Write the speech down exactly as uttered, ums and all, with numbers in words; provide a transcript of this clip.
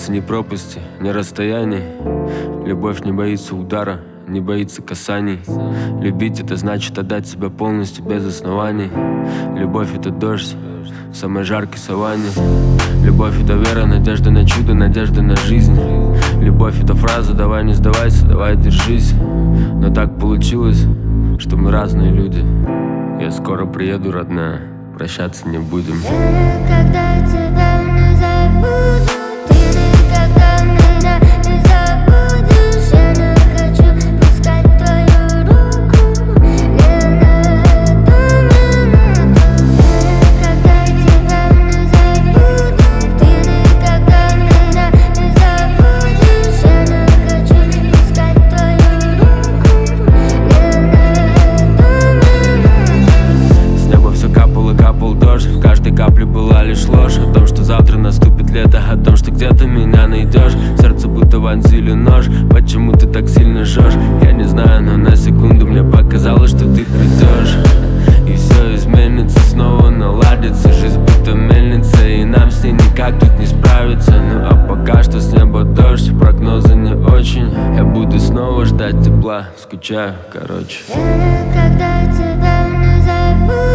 боится ни пропасти, ни расстояний. Любовь не боится удара, не боится касаний. Любить — это значит отдать себя полностью, без оснований. Любовь — это дождь в самой жаркой саванне. Любовь — это вера, надежда на чудо, надежда на жизнь. Любовь — это фраза «давай не сдавайся, давай держись». Но так получилось, что мы разные люди. Я скоро приеду, родная, прощаться не будем. Я никогда тебя не забуду, ты никогда меня не забудешь. Я не хочу пускать твою руку не на эту минуту. Я никогда тебя не забуду, ты никогда меня не забудешь. Я не хочу пускать твою руку не на эту минуту. С неба все капало, капал дождь. В каждой капле была лишь ложь о том, что завтра наступит лето, о том, что где-то меня найдешь. В сердце будто вонзили нож. Почему ты так сильно жжешь? Я не знаю, но на секунду мне показалось, что ты придешь. И все изменится, снова наладится. Жизнь будто мельница, и нам с ней никак тут не справиться. Ну а пока что с неба дождь, прогнозы не очень. Я буду снова ждать тепла, скучаю, короче. Я никогда тебя не забуду.